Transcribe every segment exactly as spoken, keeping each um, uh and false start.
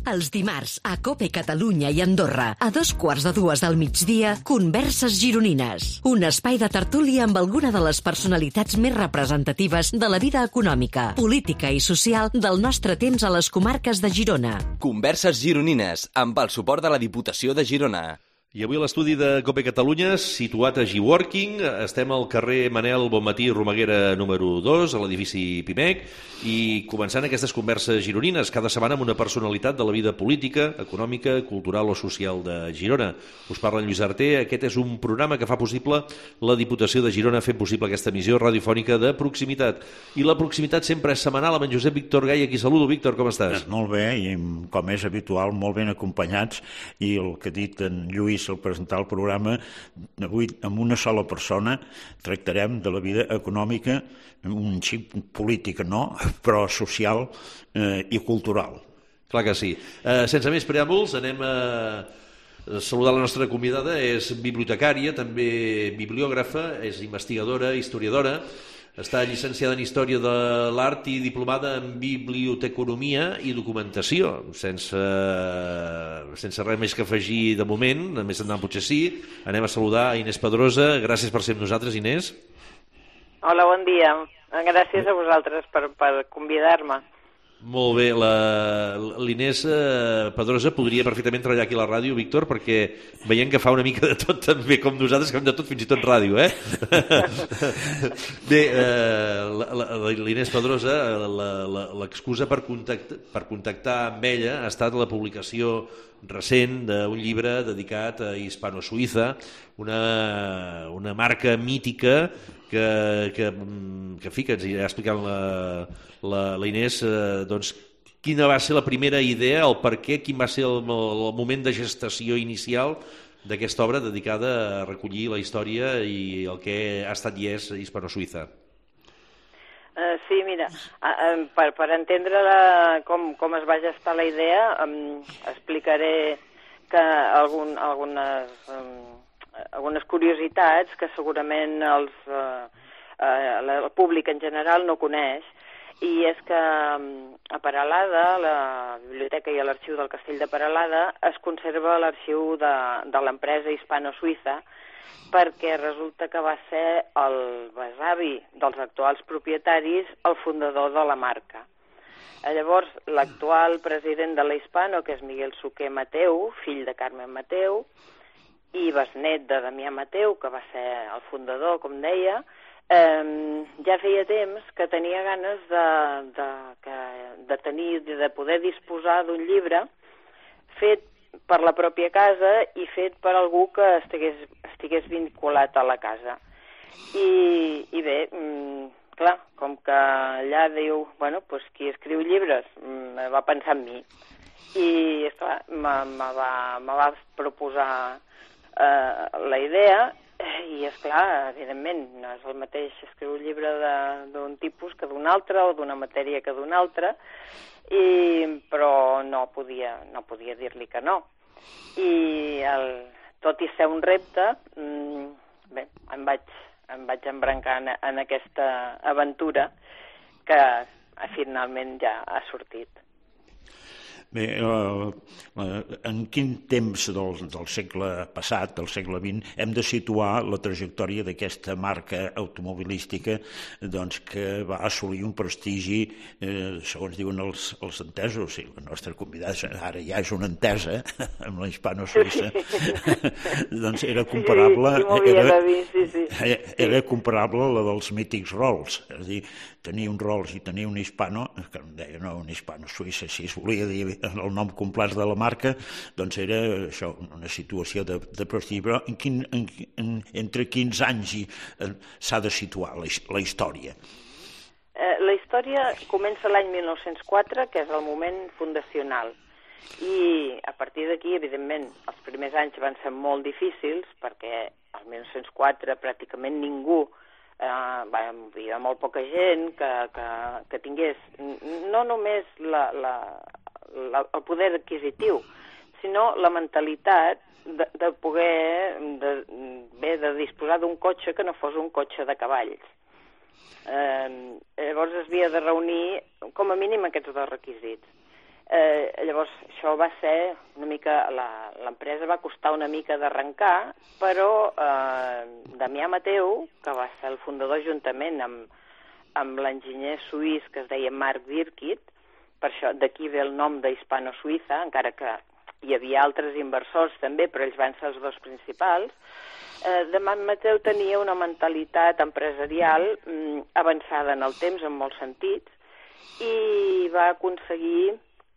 Els dimarts, a COPE Catalunya i Andorra, a dos quarts de dues del migdia, Converses Gironines. Un espai de tertúlia amb alguna de les personalitats més representatives de la vida econòmica, política i social del nostre temps a les comarques de Girona. Converses Gironines, amb el suport de la Diputació de Girona. I avui a l'estudi de COPE Catalunya, situat a G-Working, estem al carrer Manel Bonmatí Romaguera número dos, a l'edifici Pimec, i començant aquestes converses gironines, cada setmana amb una personalitat de la vida política, econòmica, cultural o social de Girona. Us parla en Lluís Arter, aquest és un programa que fa possible la Diputació de Girona fent possible aquesta emissió radiofònica de proximitat. I la proximitat sempre és setmanal amb en Josep Víctor Gai, aquí saludo. Víctor, com estàs? Molt bé, i com és habitual, molt ben acompanyats, i el que ha dit en Lluís al presentar el programa, avui amb una sola persona tractarem de la vida econòmica, un xic política no, però social eh, i cultural. Clar que sí. Eh, sense més preàmbuls, anem a saludar la nostra convidada. És bibliotecària, també bibliògrafa, és investigadora, historiadora, està llicenciada en Història de l'Art i diplomada en Biblioteconomia i Documentació. Sense, sense res més que afegir de moment, més endavant potser sí, anem a saludar a Inés Pedrosa. Gràcies per ser amb nosaltres, Inés. Hola, bon dia. Gràcies a vosaltres per, per convidar-me. Molt bé, l'Inés eh, Pedrosa podria perfectament treballar aquí a la ràdio, Víctor, perquè veiem que fa una mica de tot també com nosaltres, que fem de tot, fins i tot ràdio, eh? Bé, eh, l'Inés Pedrosa, l'excusa per contactar, per contactar amb ella ha estat la publicació recent d'un llibre dedicat a Hispano-Suïssa, una, una marca mítica que, que, que, fi, que ens ha explicat la, la, la Inés, eh, doncs, quina va ser la primera idea, el per què, quin va ser el, el moment de gestació inicial d'aquesta obra dedicada a recollir la història i el que ha estat i és Hispano-Suïssa. Uh, sí, mira, uh, per, per entendre la, com, com es va gestar la idea, um, explicaré que algun, algunes, um, algunes curiositats que segurament els, uh, uh, el públic en general no coneix, i és que um, a Peralada, la biblioteca i l'arxiu del Castell de Peralada, es conserva l'arxiu de, de l'empresa Hispano-Suïssa, perquè resulta que va ser el besavi dels actuals propietaris el fundador de la marca. Llavors, l'actual president de la Hispano, que és Miguel Suquer Mateu, fill de Carmen Mateu, i besnet de Damià Mateu, que va ser el fundador, com deia, eh, ja feia temps que tenia ganes de, de, que, de, tenir, de poder disposar d'un llibre fet per la pròpia casa i fet per algú que estigués, estigués vinculat a la casa. I, i bé, mm, clar, com que allà diu, bueno, pues qui escriu llibres, mm, va pensar en mi. I, esclar, me, me, va, me va proposar eh, la idea i, esclar, evidentment, no és el mateix escriure un llibre d'un tipus que d'un altre o d'una matèria que d'una altra, I, però no podia, no podia dir-li que no. I el, tot i ser un repte, mmm, bé, em vaig, em vaig embrancar en, en aquesta aventura que finalment ja ha sortit. Bé, eh, en quin temps del, del segle passat, del segle vint, hem de situar la trajectòria d'aquesta marca automobilística doncs, que va assolir un prestigi, eh, segons diuen els, els entesos, i la nostra convidada ara ja és una entesa amb la Hispano-Suïssa, doncs era comparable, sí, era, sí, sí. era comparable a la dels mítics Rolls, és a dir, tenir un Rolls i tenir un Hispano, que em deia, no, un Hispano-Suïssa, si es volia dir el nom complet de la marca, doncs era això, una situació de, de prestigi. Però en quin, en, en, entre quins anys s'ha de situar la, la història? Eh, la història comença l'any mil nou-cents quatre, que és el moment fundacional. I a partir d'aquí, evidentment, els primers anys van ser molt difícils, perquè al mil nou-cents quatre pràcticament ningú, eh, va, hi havia molt poca gent que, que, que tingués no només la, la, la, el poder adquisitiu, sinó la mentalitat de, de poder, de, bé, de disposar d'un cotxe que no fos un cotxe de cavalls. Eh, llavors es havia de reunir com a mínim aquests dos requisits. Eh, llavors, això va ser una mica... L'empresa va costar una mica d'arrencar, però eh, Damià Mateu, que va ser el fundador juntament amb, amb l'enginyer suís que es deia Marc Birkit, per això d'aquí ve el nom d'Hispano-Suïssa, encara que hi havia altres inversors també, però ells van ser els dos principals. Eh, Damià Mateu tenia una mentalitat empresarial mm, avançada en el temps, en molts sentits, i va aconseguir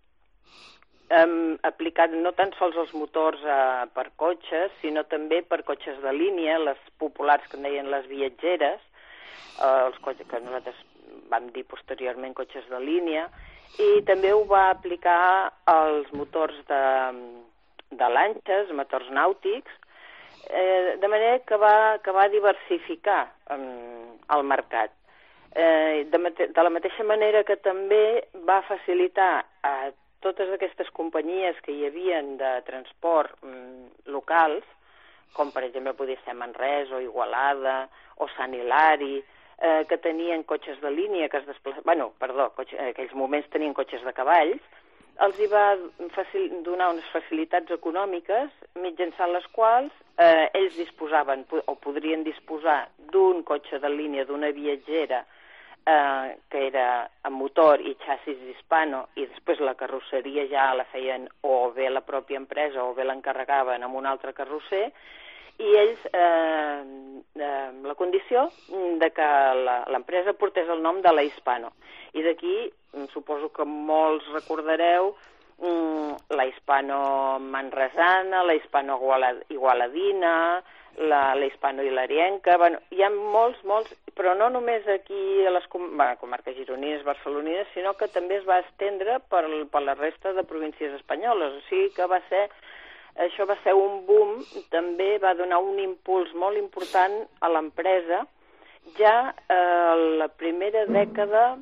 Um, aplicat no tan sols els motors uh, per cotxes, sinó també per cotxes de línia, les populars que en deien les viatgeres, uh, els cotxes que nosaltres vam dir posteriorment cotxes de línia, i també ho va aplicar als motors de, de lanxes, motors nàutics, eh, de manera que va, que va diversificar um, el mercat. Eh, de, de la mateixa manera que també va facilitar a totes aquestes companyies que hi havien de transport mm, locals, com per exemple podia ser Manresa o Igualada o Sant Hilari, eh, que tenien cotxes de línia que es desplaçaven, bueno, perdó, cotxe, en aquells moments tenien cotxes de cavalls, els hi va facil, donar unes facilitats econòmiques mitjançant les quals eh, ells disposaven o podrien disposar d'un cotxe de línia, d'una viatgera, Eh, que era amb motor i xassis Hispano, i després la carrosseria ja la feien o bé la pròpia empresa o bé l'encarregaven amb un altre carrosser, i ells, eh, eh, la condició de que l'empresa portés el nom de la Hispano. I d'aquí, suposo que molts recordareu, la Hispano manresana, la Hispano igualadina, la, la Hispano hilarienca, bueno, hi ha molts, molts, però no només aquí a les com, bueno, comarques gironines, barcelonines, sinó que també es va estendre per, per la resta de províncies espanyoles, o sigui que va ser, això va ser un boom, també va donar un impuls molt important a l'empresa, ja a la primera dècada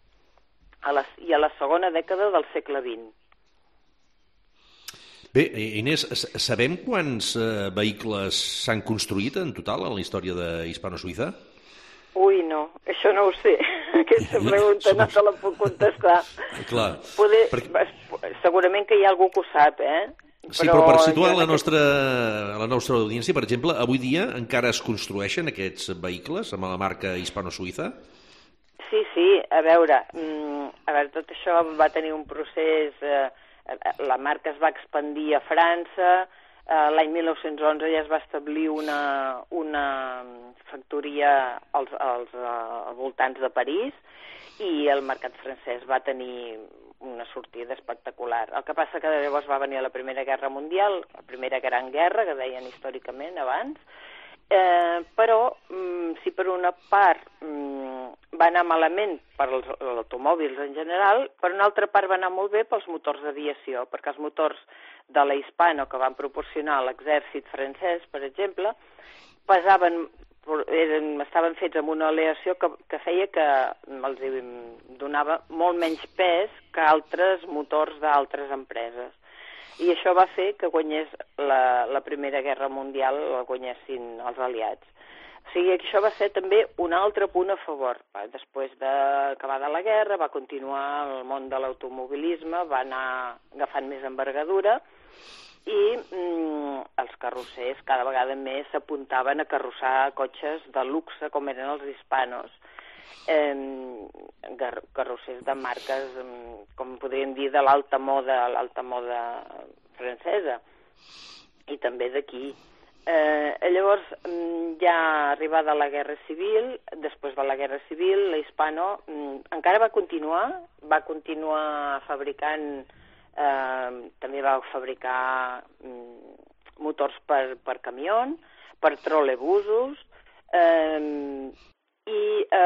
a la, i a la segona dècada del segle vint. Bé, Inés, sabem quants eh, vehicles s'han construït en total en la història d'Hispano-Suïssa? Ui, no, això no ho sé. Aquesta pregunta no te la puc contestar. Clar. Poder, perquè... Segurament que hi ha algú que ho sap, eh? Sí, però, però per situar la nostra, la nostra audiència, per exemple, avui dia encara es construeixen aquests vehicles amb la marca Hispano-Suïssa? Sí, sí, a veure, a veure, tot això va tenir un procés... Eh, la marca es va expandir a França, eh, l'any mil nou-cents onze ja es va establir una, una factoria als, als, als voltants de París, i el mercat francès va tenir una sortida espectacular. El que passa que llavors va venir la Primera Guerra Mundial, la Primera Gran Guerra, que deien històricament abans, eh, però mm, si per una part mm, va anar malament per als automòbils en general, per una altra part va anar molt bé pels motors d'aviació, perquè els motors de la Hispano que van proporcionar l'exèrcit francès, per exemple, pesaven, eren, estaven fets amb una aleació que, que feia que els donava molt menys pes que altres motors d'altres empreses. I això va fer que guanyés la, la Primera Guerra Mundial, la guanyessin els aliats. O sigui, això va ser també un altre punt a favor. Després d'acabada la guerra va continuar el món de l'automobilisme, va anar agafant més envergadura, i mm, els carrossers cada vegada més s'apuntaven a carrossar cotxes de luxe com eren els Hispanos, eh, carrossers de marques, com podríem dir, de l'alta moda, l'alta moda francesa, i també d'aquí. Eh, llavors, ja arribada la Guerra Civil, després de la Guerra Civil, la Hispano encara va continuar, va continuar fabricant, eh, també va fabricar motors per, per camió, per trolebusos, eh, i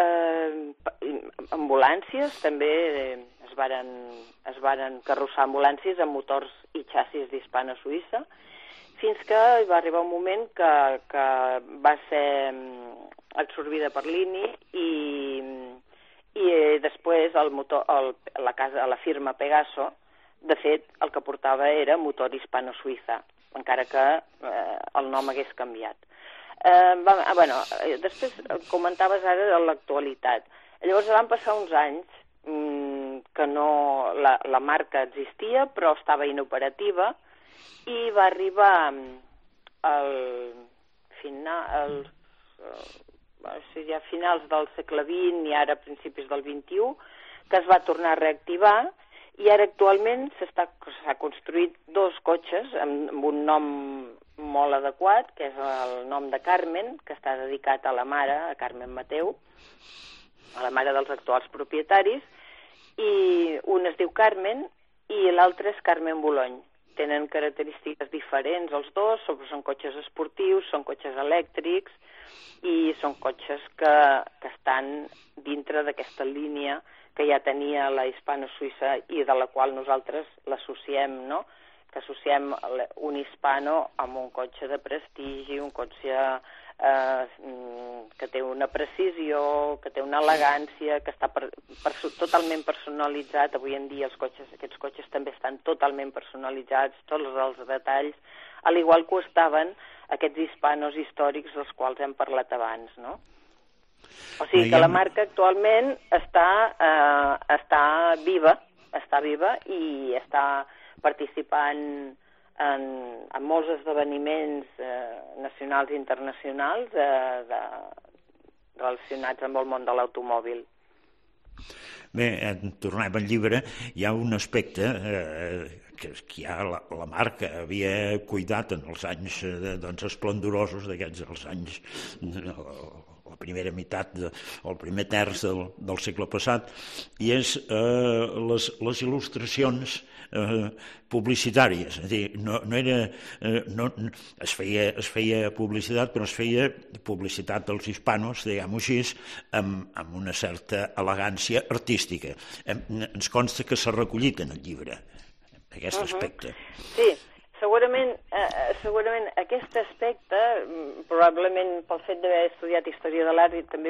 eh, ambulàncies, també es varen, es varen carrossar ambulàncies amb motors i xassis d'Hispano-Suïssa, fins que va arribar un moment que, que va ser absorbida per l'I N I, i, i després el motor, el, la, casa, la firma Pegaso, de fet, el que portava era motor Hispano-Suïssa, encara que eh, el nom hagués canviat. Eh, va, bueno, després comentaves ara de l'actualitat. Llavors van passar uns anys, mmm, que no, la, la marca existia però estava inoperativa, i va arribar al final, al, o sigui, a finals del segle vint i ara a principis del vint-i-u, que es va tornar a reactivar, i ara actualment s'ha construït dos cotxes amb, amb un nom molt adequat, que és el nom de Carmen, que està dedicat a la mare, a Carmen Mateu, a la mare dels actuals propietaris, i un es diu Carmen i l'altre és Carmen Bolony. Tenen característiques diferents els dos, són cotxes esportius, són cotxes elèctrics i són cotxes que, que estan dintre d'aquesta línia que ja tenia la hispano-suïssa i de la qual nosaltres l'associem, no? Que associem un hispano amb un cotxe de prestigi, un cotxe eh, que té una precisió, que té una elegància, que està per, per, totalment personalitzat. Avui en dia els cotxes, aquests cotxes també estan totalment personalitzats, tots els detalls, al igual que ho estaven aquests hispanos històrics dels quals hem parlat abans, no? O sigui que la marca actualment està, eh, està viva, està viva i està participant en, en molts esdeveniments eh, nacionals i internacionals eh, de, relacionats amb el món de l'automòbil. Bé, tornem al llibre, hi ha un aspecte eh, que, que ja la, la marca havia cuidat en els anys eh, doncs, esplendorosos d'aquests els anys, eh, la primera meitat, de, el primer terç del, del segle passat, i és eh, les, les il·lustracions eh, publicitàries. És a dir, no, no era, eh, no, es, feia, es feia publicitat, però es feia publicitat dels hispanos, diguem-ho així, amb, amb una certa elegància artística. Eh, ens consta que s'ha recollit en el llibre, aquest aspecte. Uh-huh. Sí. Segurament, eh, segurament aquest aspecte, probablement pel fet d'haver estudiat història de l'art, també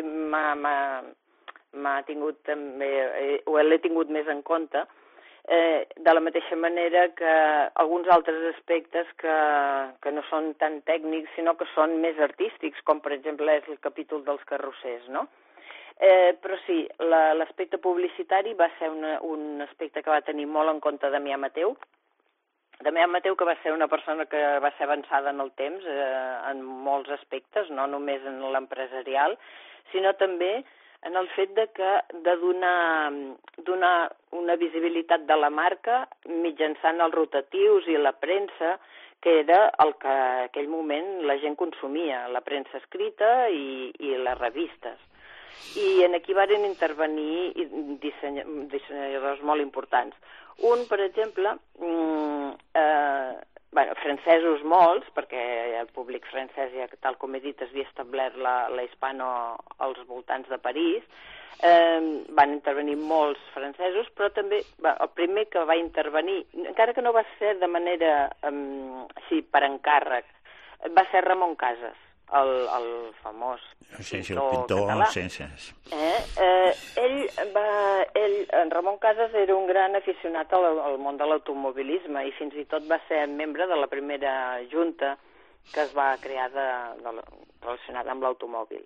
m'ha tingut també, eh, o l'he tingut més en compte, eh, de la mateixa manera que alguns altres aspectes que, que no són tan tècnics, sinó que són més artístics, com per exemple és el capítol dels carrossers, no? Eh, però sí, l'aspecte publicitari va ser una, un aspecte que va tenir molt en compte Damià Mateu, Damià Mateu, que va ser una persona que va ser avançada en el temps, eh, en molts aspectes, no només en l'empresarial, sinó també en el fet de, que, de donar, donar una visibilitat de la marca mitjançant els rotatius i la premsa, que era el que en aquell moment la gent consumia, la premsa escrita i, i les revistes. I en aquí van intervenir disseny, dissenyadors molt importants. Un, per exemple, eh, bueno, francesos molts, perquè el públic francès, ja, tal com he dit, es havia establert la, la hispano als voltants de París, eh, van intervenir molts francesos, però també va, el primer que va intervenir, encara que no va ser de manera eh, així per encàrrec, va ser Ramon Casas, el, el famós sí, sí, pintor, el pintor català. Sí, sí. Eh? Eh, ell va, ell, en Ramon Casas era un gran aficionat al, al món de l'automobilisme i fins i tot va ser membre de la primera junta que es va crear de, de, relacionada amb l'automòbil.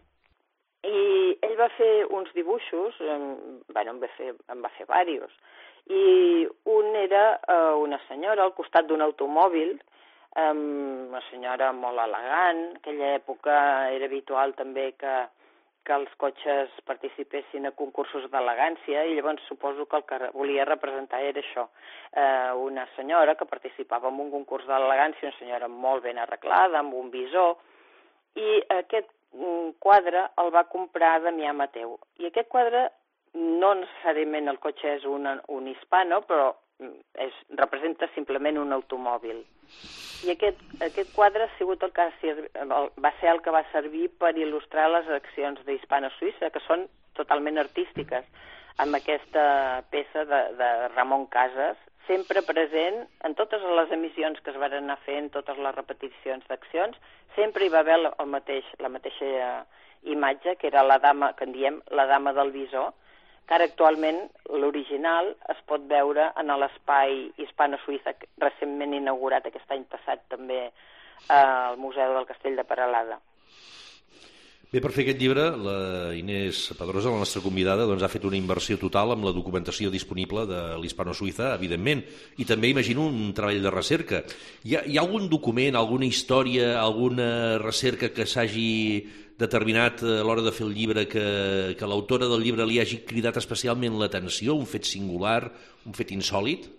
I ell va fer uns dibuixos, eh, bueno, en va fer, en va fer diversos, i un era eh, una senyora al costat d'un automòbil, Um, una senyora molt elegant. En aquella època era habitual també que, que els cotxes participessin a concursos d'elegància i llavors suposo que el que volia representar era això, uh, una senyora que participava en un concurs d'elegància, una senyora molt ben arreglada, amb un visor, i aquest um, quadre el va comprar Damià Mateu. I aquest quadre, no necessàriament el cotxe és un, un hispano, però és, representa simplement un automòbil. I aquest, aquest quadre ha sigut el que ha, va ser el que va servir per il·lustrar les accions d'Hispano-Suïssa, que són totalment artístiques, amb aquesta peça de, de Ramon Casas, sempre present en totes les emissions que es van anar fent, totes les repeticions d'accions, sempre hi va haver el mateix, la mateixa imatge, que era la dama, que en diem la dama del visor, que ara actualment l'original es pot veure en l'espai hispano-suïssa recentment inaugurat aquest any passat també al Museu del Castell de Peralada. Bé, per fer aquest llibre, la Inés Pedrosa, la nostra convidada, doncs, ha fet una inversió total amb la documentació disponible de l'Hispano-Suïssa, evidentment, i també imagino un treball de recerca. Hi ha, hi ha algun document, alguna història, alguna recerca que s'hagi determinat a l'hora de fer el llibre que, que l'autora del llibre li hagi cridat especialment l'atenció, un fet singular, un fet insòlid?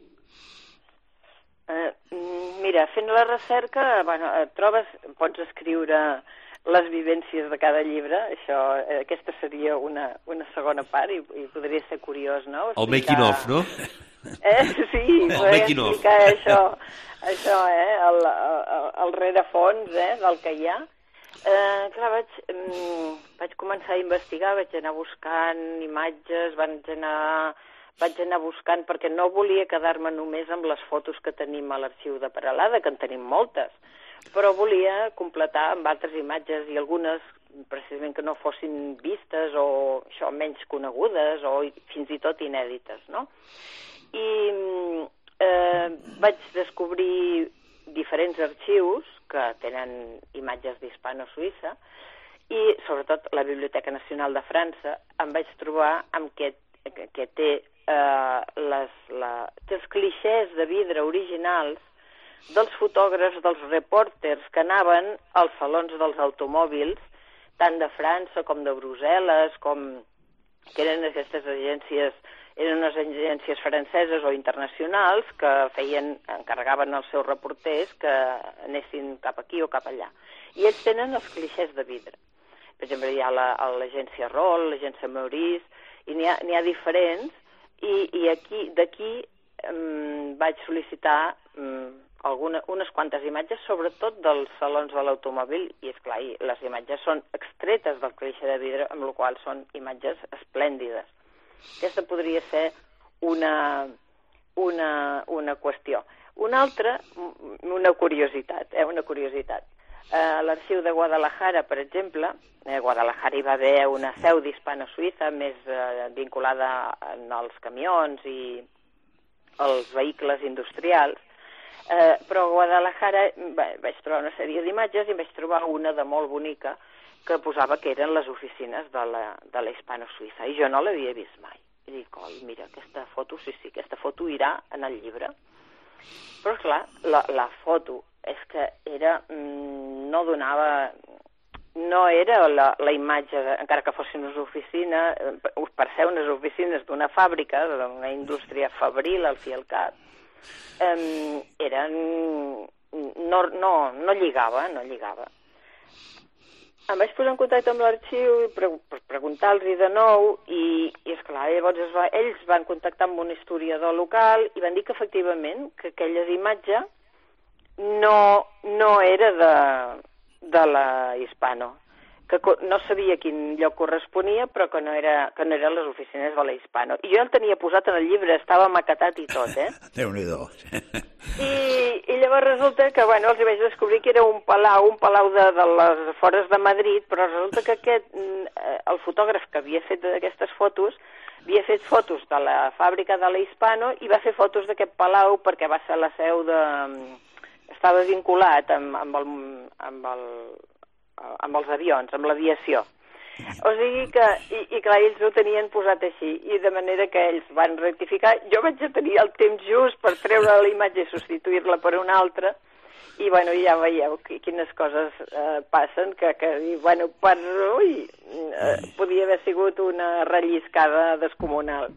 Uh, mira, fent la recerca, bueno, trobes, pots escriure les vivències de cada llibre, això, aquesta seria una, una segona part i, i podria ser curiós, no? Explicar... El making of, no? Eh, sí, el making of. Explicar això, això eh, el, el, el rerefons eh, del que hi ha. Eh, clar, vaig, mm, vaig començar a investigar, vaig anar buscant imatges, vaig anar, vaig anar buscant, perquè no volia quedar-me només amb les fotos que tenim a l'arxiu de Peralada, que en tenim moltes, però volia completar amb altres imatges i algunes precisament que no fossin vistes o això, menys conegudes o fins i tot inèdites, no? I eh, vaig descobrir diferents arxius que tenen imatges d'Hispano-Suïssa i sobretot la Biblioteca Nacional de França em vaig trobar amb que, que té, eh, les, la, té els clixés de vidre originals dels fotògrafs, dels reporters que anaven als salons dels automòbils, tant de França com de Brussel·les, com que eren aquestes agències, eren unes agències franceses o internacionals que feien, encarregaven als seus reporters que anessin cap aquí o cap allà. I ells tenen els clixés de vidre. Per exemple, hi ha l'agència Roll, l'agència Maurice, i n'hi ha, n'hi ha diferents, i, i aquí, d'aquí um, vaig sol·licitar um, alguna, unes quantes imatges, sobretot dels salons de l'automòbil, i esclar, i les imatges són extretes del clixé de vidre, amb la qual són imatges esplèndides. Aquesta podria ser una, una, una qüestió. Una altra, una curiositat, eh, una curiositat. A l'arxiu de Guadalajara, per exemple, a Guadalajara hi va haver una seu d'Hispano-Suïssa més eh, vinculada als camions i als vehicles industrials, Eh, però a Guadalajara va, vaig trobar una sèrie d'imatges i vaig trobar una de molt bonica que posava que eren les oficines de la, de la Hispano-Suïssa i jo no l'havia vist mai. I dic, oi, mira, aquesta foto, sí, sí, aquesta foto irà en el llibre. Però, clar, la, la foto és que era, mm, no donava, no era la, la imatge, de, encara que fossin unes oficines, per ser unes oficines d'una fàbrica, d'una indústria fabril, al fi i al cap, Um, eren... No, no, no lligava, no lligava. Em vaig posar en contacte amb l'arxiu pre per preguntar-los de nou i, i esclar, llavors es va, ells van contactar amb un historiador local i van dir que efectivament que aquella imatge no, no era de, de la Hispano, que no sabia quin lloc corresponia, però que no, era, que no eren les oficines de la Hispano. I jo el tenia posat en el llibre, estava maquetat i tot, eh? Déu-n'hi-do. I, I llavors resulta que, bueno, els vaig descobrir que era un palau, un palau de, de les afores de Madrid, però resulta que aquest, el fotògraf que havia fet aquestes fotos, havia fet fotos de la fàbrica de la Hispano i va fer fotos d'aquest palau perquè va ser la seu de... Estava vinculat amb, amb el... Amb el amb els avions, amb l'aviació. O sigui que, i, i clar, ells ho tenien posat així, i de manera que ells van rectificar. Jo vaig tenir el temps just per treure la imatge i substituir-la per una altra, i bueno, ja veieu quines coses eh, passen, que, que bueno, per, ui, eh, podia haver sigut una relliscada descomunal.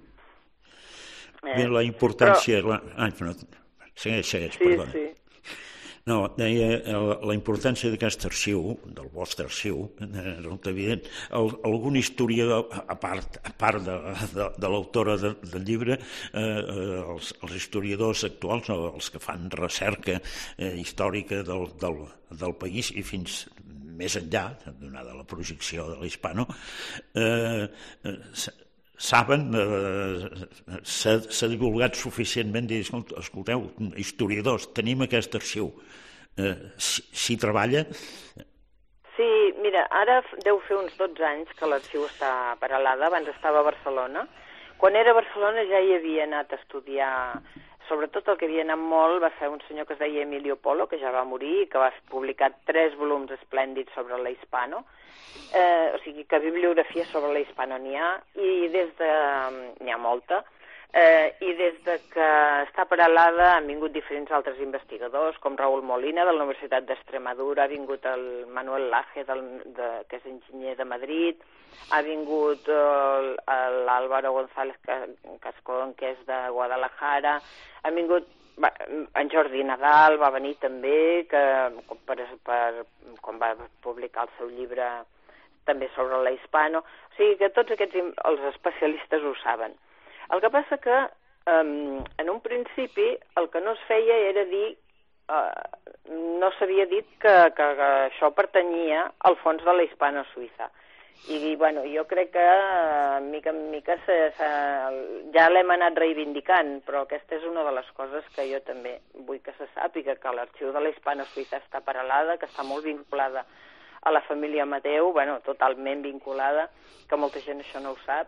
Eh, Bé, la importància... Però... La... Ah, no, segueix, segueix, sí, perdona. Sí. No, deia, la importància d'aquest arxiu, del vostre arxiu, resulta evident. El, algun historiador, a part, a part de, de, de l'autora de, del llibre, eh, els, els historiadors actuals, no, els que fan recerca eh, històrica del, del, del país i fins més enllà, donada la projecció de l'Hispano, eh, eh, saben, eh, s'ha divulgat suficientment, dir, escolteu, historiadors, tenim aquest arxiu, eh, s'hi treballa? Sí, mira, ara deu fer uns dotze anys que l'arxiu està a Peralada, abans estava a Barcelona. Quan era a Barcelona ja hi havia anat a estudiar sobretot el que havia anat molt va ser un senyor que es deia Emilio Polo, que ja va morir i que va publicar tres volums esplèndids sobre la hispano, eh, o sigui que bibliografia sobre la hispano n'hi ha, i des de... n'hi ha molta, eh, i des de que està paralada han vingut diferents altres investigadors, com Raúl Molina, de la Universitat d'Extremadura, ha vingut el Manuel Laje, del, de, que és enginyer de Madrid, ha vingut l'Álvaro González Cascón, que és de Guadalajara, ha vingut va, en Jordi Nadal, va venir també, que per, per, quan va publicar el seu llibre també sobre la hispano, o sigui que tots aquests els especialistes ho saben. El que passa que um, en un principi el que no es feia era dir, uh, no s'havia dit que, que, que això pertanyia al fons de la hispano suïssa. I bueno, jo crec que uh, mica en mica se, se, ja l'hem anat reivindicant, però aquesta és una de les coses que jo també vull que se sàpiga, que l'arxiu de la hispano suïssa està paralada, que està molt vinculada a la família Mateu, bueno, totalment vinculada, que molta gent això no ho sap.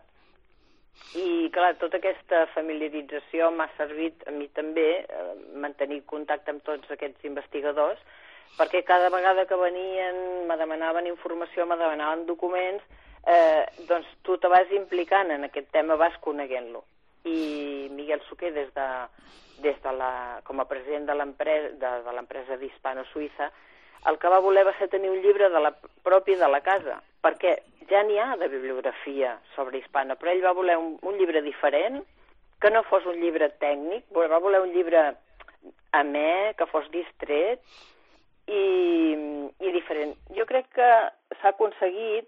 I, clar, tota aquesta familiarització m'ha servit a mi també eh, mantenir contacte amb tots aquests investigadors, perquè cada vegada que venien, me demanaven informació, me demanaven documents, eh, doncs tu te vas implicant en aquest tema, vas coneguent-lo. I Miguel Suquer, des de, des de la, com a president de l'empresa de, de l'empresa d'Hispano Suïssa, el que va voler va ser tenir un llibre de la, propi de la casa, perquè ja n'hi ha de bibliografia sobre hispano, però ell va voler un, un llibre diferent, que no fos un llibre tècnic, va voler un llibre amè, que fos distret i, i diferent. Jo crec que s'ha aconseguit,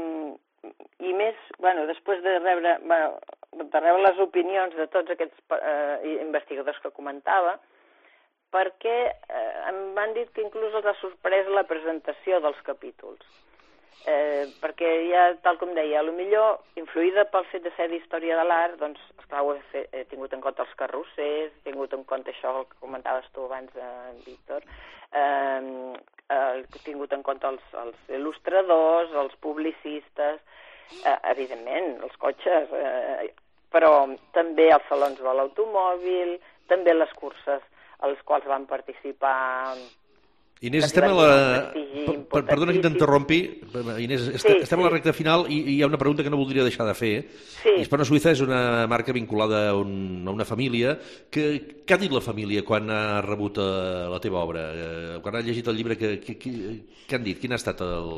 i més, bueno, després de rebre, bueno, de rebre les opinions de tots aquests eh, investigadors que comentava, perquè eh, em van dir que inclús els ha sorprès la presentació dels capítols. Eh, perquè ja, tal com deia, potser influïda pel fet de ser d'història de l'art, doncs, esclar, ho he, fet, he tingut en compte els carrossers, he tingut en compte això el que comentaves tu abans, eh, Víctor, eh, eh, he tingut en compte els, els il·lustradors, els publicistes, eh, evidentment, els cotxes, eh, però també els salons de l'automòbil, també les curses a les quals van participar... Inés, estem a la... Per, perdona que t'interrompi. Inés, estem, sí, estem sí. a la recta final i, i hi ha una pregunta que no voldria deixar de fer. Sí. Hispano Suïssa és una marca vinculada a, un, a una família. Que, què ha dit la família quan ha rebut uh, la teva obra? Uh, quan ha llegit el llibre, què han dit? Quin ha estat el,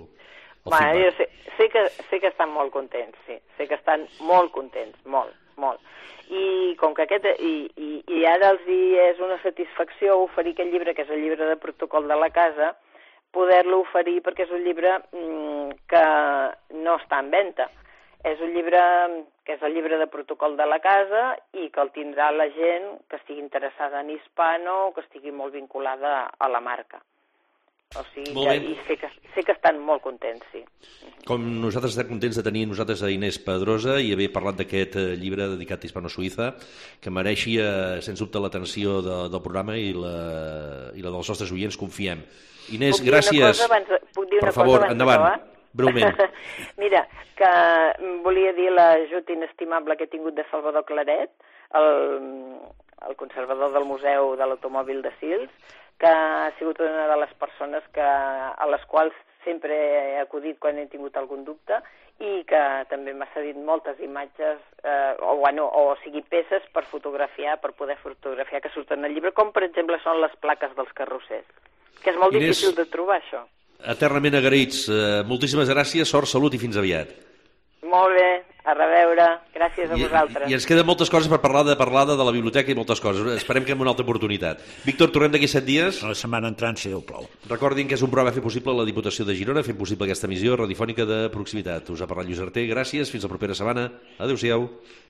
el bueno, jo sé, sé, que, sé que estan molt contents, sí. Sé que estan molt contents, molt, molt. I com que aquest, i, i, i ara els hi és una satisfacció oferir aquest llibre, que és el llibre de protocol de la casa, poder-lo oferir perquè és un llibre mm, que no està en venda. És un llibre que és el llibre de protocol de la casa i que el tindrà la gent que estigui interessada en hispano o que estigui molt vinculada a la marca. O sigui, que, i sé que, sé que estan molt contents, sí. Com nosaltres estem contents de tenir nosaltres a Inés Pedrosa i haver parlat d'aquest llibre dedicat a Hispano Suïssa, que mereixia, sens dubte, l'atenció de, del programa i la, i la dels nostres oients, confiem. Inés, puc gràcies. Dir abans, puc dir una per favor, cosa endavant, breument. Mira, que volia dir l'ajut inestimable que he tingut de Salvador Claret, el, el conservador del Museu de l'Automòbil de Sils, que ha sigut una de les persones que, a les quals sempre he acudit quan he tingut algun dubte i que també m'ha cedit moltes imatges, eh, o, bueno, o sigui, peces per fotografiar, per poder fotografiar que surten al llibre, com per exemple són les plaques dels carrossers, que és molt Inés, difícil de trobar, això. Eternament agraïts. Uh, moltíssimes gràcies, sort, salut i fins aviat. Molt bé, a reveure. Gràcies a I, vosaltres. I ens queden moltes coses per parlar de parlar de la biblioteca i moltes coses. Esperem que en una altra oportunitat. Víctor, tornem d'aquí set dies. La setmana entrant, si Déu plau. Recordin que és un programa fer possible la Diputació de Girona, fent possible aquesta emissió radiofònica de proximitat. Us ha parlat Lluís Arter. Gràcies, fins la propera setmana. Adéu-siau.